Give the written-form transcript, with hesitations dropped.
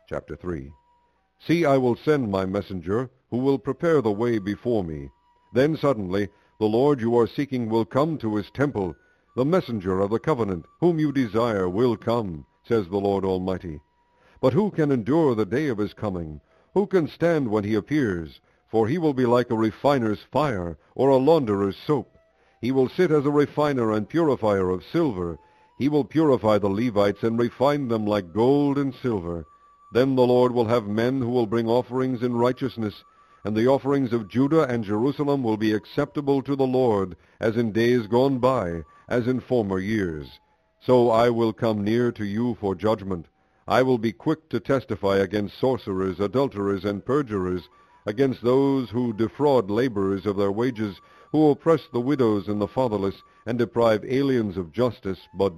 Chapter 3. See, I will send my messenger, who will prepare the way before me. Then suddenly the Lord you are seeking will come to his temple. The messenger of the covenant, whom you desire, will come, says the Lord Almighty. But who can endure the day of his coming? Who can stand when he appears? For he will be like a refiner's fire, or a launderer's soap. He will sit as a refiner and purifier of silver. He will purify the Levites and refine them like gold and silver. Then the Lord will have men who will bring offerings in righteousness, and the offerings of Judah and Jerusalem will be acceptable to the Lord, as in days gone by, as in former years. So I will come near to you for judgment. I will be quick to testify against sorcerers, adulterers, and perjurers, against those who defraud laborers of their wages, who oppress the widows and the fatherless, and deprive aliens of justice, but